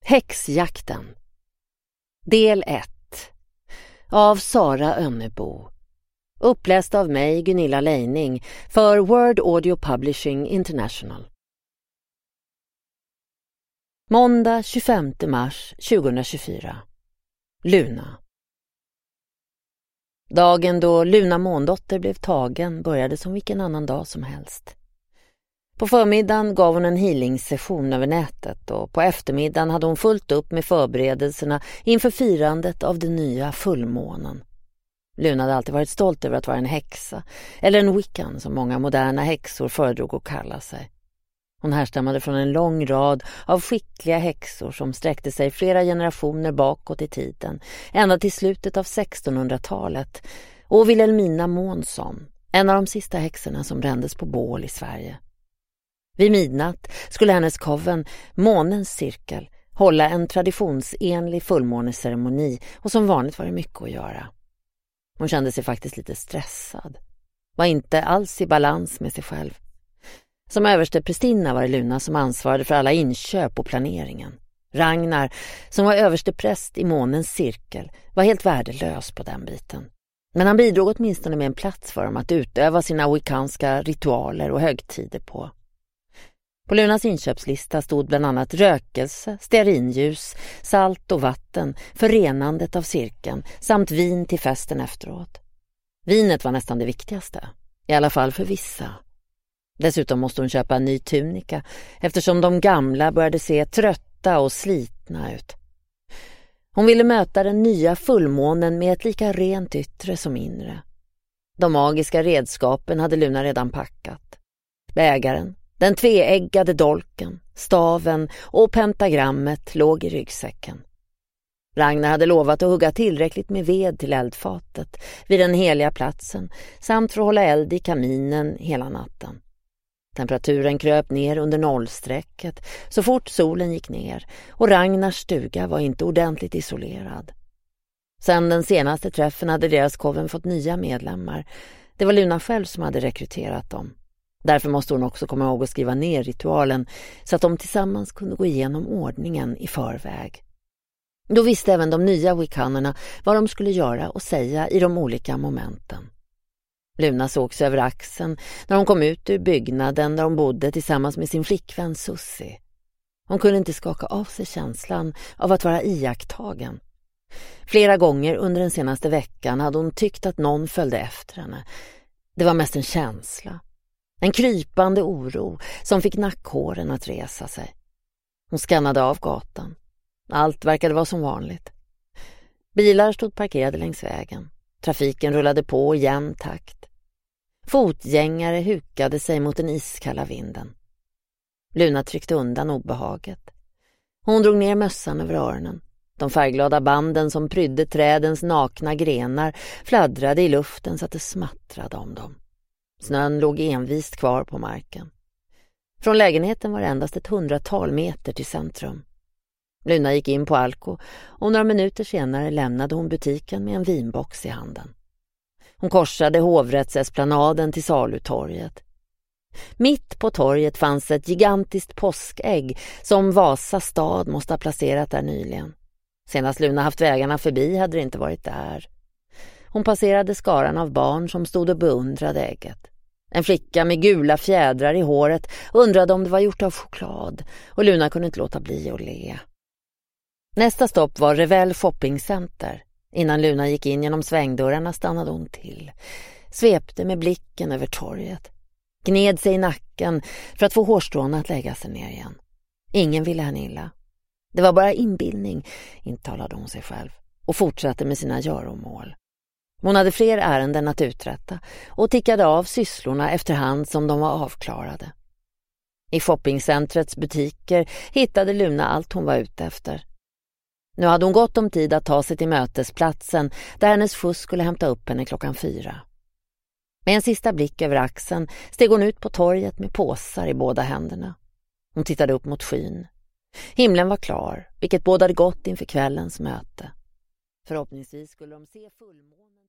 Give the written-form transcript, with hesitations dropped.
Häxjakten. Del 1. Av Sara Önnebo. Uppläst av mig, Gunilla Leining, för Word Audio Publishing International. Måndag 25 mars 2024. Luna. Dagen då Luna Måndotter blev tagen började som vilken annan dag som helst. På förmiddagen gav hon en healing-session över nätet och på eftermiddagen hade hon fullt upp med förberedelserna inför firandet av den nya fullmånen. Luna hade alltid varit stolt över att vara en häxa, eller en wiccan som många moderna häxor föredrog att kalla sig. Hon härstammade från en lång rad av skickliga häxor som sträckte sig flera generationer bakåt i tiden, ända till slutet av 1600-talet, och Wilhelmina Månsson, en av de sista häxorna som brändes på bål i Sverige. Vid midnatt skulle hennes coven, Månens cirkel, hålla en traditionsenlig fullmåneceremoni och som vanligt var det mycket att göra. Hon kände sig faktiskt lite stressad. Var inte alls i balans med sig själv. Som översteprästinna var det Luna som ansvarade för alla inköp och planeringen. Ragnar, som var överstepräst i Månens cirkel, var helt värdelös på den biten. Men han bidrog åtminstone med en plats för dem att utöva sina wiccanska ritualer och högtider på. På Lunas inköpslista stod bland annat rökelse, stearinljus, salt och vatten för renandet av cirkeln samt vin till festen efteråt. Vinet var nästan det viktigaste, i alla fall för vissa. Dessutom måste hon köpa en ny tunika eftersom de gamla började se trötta och slitna ut. Hon ville möta den nya fullmånen med ett lika rent yttre som inre. De magiska redskapen hade Luna redan packat. Bägaren, den tveeggade dolken, staven och pentagrammet låg i ryggsäcken. Ragnar hade lovat att hugga tillräckligt med ved till eldfatet vid den heliga platsen samt för att hålla eld i kaminen hela natten. Temperaturen kröp ner under nollstrecket så fort solen gick ner och Ragnars stuga var inte ordentligt isolerad. Sen den senaste träffen hade deras coven fått nya medlemmar. Det var Luna själv som hade rekryterat dem. Därför måste hon också komma ihåg att skriva ner ritualen så att de tillsammans kunde gå igenom ordningen i förväg. Då visste även de nya wiccanerna vad de skulle göra och säga i de olika momenten. Luna såg sig över axeln när hon kom ut ur byggnaden där hon bodde tillsammans med sin flickvän Sussi. Hon kunde inte skaka av sig känslan av att vara iakttagen. Flera gånger under den senaste veckan hade hon tyckt att någon följde efter henne. Det var mest en känsla. En krypande oro som fick nackhåren att resa sig. Hon skannade av gatan. Allt verkade vara som vanligt. Bilar stod parkerade längs vägen. Trafiken rullade på i jämn takt. Fotgängare hukade sig mot den iskalla vinden. Luna tryckte undan obehaget. Hon drog ner mössan över öronen. De färgglada banden som prydde trädens nakna grenar fladdrade i luften så att det smattrade om dem. Snön låg envist kvar på marken. Från lägenheten var det endast 100-tal meter till centrum. Luna gick in på Alko och några minuter senare lämnade hon butiken med en vinbox i handen. Hon korsade hovrättsesplanaden till salutorget. Mitt på torget fanns ett gigantiskt påskägg som Vasa stad måste ha placerat där nyligen. Senast Luna haft vägarna förbi hade det inte varit där. Hon passerade skaran av barn som stod och beundrade ägget. En flicka med gula fjädrar i håret undrade om det var gjort av choklad och Luna kunde inte låta bli att le. Nästa stopp var Revel shoppingcenter. Innan Luna gick in genom svängdörrarna stannade hon till. Svepte med blicken över torget. Gned sig i nacken för att få hårstråna att lägga sig ner igen. Ingen ville henne illa. Det var bara inbildning, intalade hon sig själv och fortsatte med sina göromål. Hon hade fler ärenden att uträtta och tickade av sysslorna efterhand som de var avklarade. I shoppingcentrets butiker hittade Luna allt hon var ute efter. Nu hade hon gott om tid att ta sig till mötesplatsen där hennes skjuts skulle hämta upp henne 4:00. Med en sista blick över axeln steg hon ut på torget med påsar i båda händerna. Hon tittade upp mot skyn. Himlen var klar, vilket bådade gott inför kvällens möte. Förhoppningsvis skulle de se fullmånen.